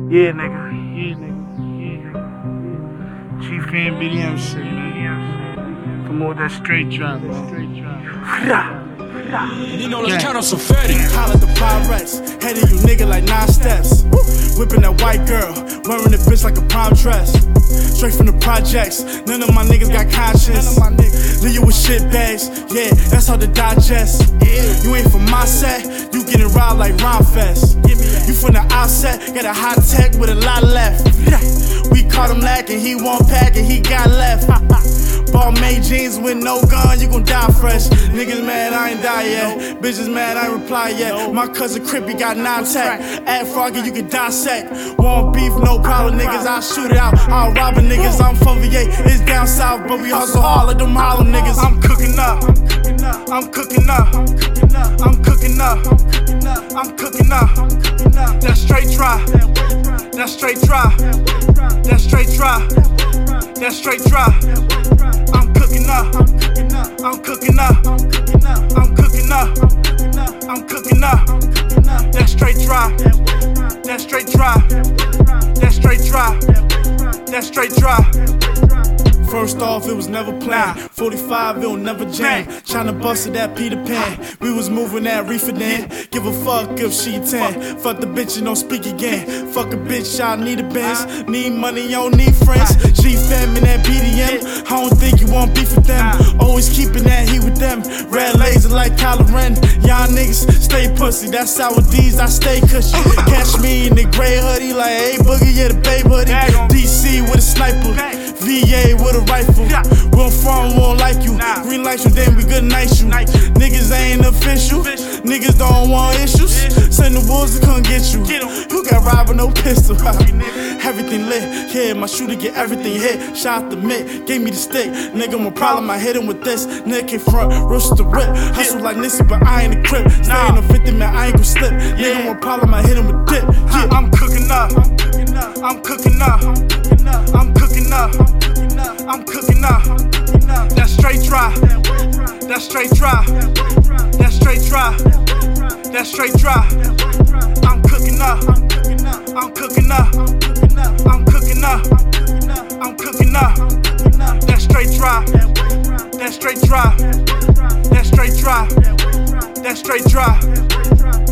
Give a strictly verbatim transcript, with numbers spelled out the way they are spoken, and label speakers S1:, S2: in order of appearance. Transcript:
S1: Yeah, nigga. Yeah, nigga. Yeah, nigga. Chief Fan B D M shit, man. From all that straight drop, man.
S2: You know, let's count on some fatty.
S3: Holla the Pyrex, head of you nigga like nine steps. Whipping that white girl, wearing the bitch like a prom dress. Straight from the projects, none of my niggas got conscience. Leave you with shit bags, yeah, that's how to digest. You ain't from my set, you getting robbed like Ron Fest. You from the outset, got a high tech with a lot left. We caught him lacking, he won't pack and he got left. Ball made jeans with no gun, you gon' die fresh. Niggas mad, I ain't die yet. Bitches mad, I ain't reply yet. My cousin Crippy got nine tech. Add Froggy, you can dissect. Want beef, no problem, niggas. I'll shoot it out. I'll rob a niggas. I'm from V A, it's down south, but we hustle hard like them Harlem niggas. I'm cooking up. I'm cooking up. I'm cooking up. I'm cooking up. That's straight dry. That's straight dry. That's straight dry. That's straight dry. I'm cooking up. I'm cooking up. I'm cooking up. I'm cooking up. That's straight dry. That's straight dry. That's straight dry. That's straight dry. First off, it was never planned. forty-five, it'll never jam. Tryna bust it that Peter Pan. We was moving that reefer then. Give a fuck if she ten. Fuck the bitch and don't speak again. Fuck a bitch, I need a Benz. Need money, you don't need friends. G-Fam and that B D M. I don't think you want beef with them. Always keeping that heat with them. Red laser like Kylo Ren. Y'all niggas stay pussy. That's sour D's, I stay cushy. Catch me in the gray hoodie like hey boogie, yeah the babe hoodie. D C with a sniper. V A with a rifle. Where I'm from, won't like you. Green light you, then we good night you. Niggas ain't official. Niggas don't want issues. Send the wolves to come get you. You got robbed with no pistol. Everything lit. Yeah, my shooter get everything hit. Shot the mitt, gave me the stick. Nigga, my problem, I hit him with this. Nigga came front, rush the whip. Hustle like Nissy, but I ain't a crip. Stay in a fifty, man, I ain't gon' slip. Nigga, my problem, I hit him with dip. Yeah, I'm cooking up. I'm cooking up. I'm cooking up. I'm cooking up. That's straight dry. That's straight dry. That's straight dry. That's straight dry. I'm cooking up. I'm cooking up. I'm cooking up. I'm cooking up. That's straight dry. That's straight dry. That's straight dry. That's straight dry.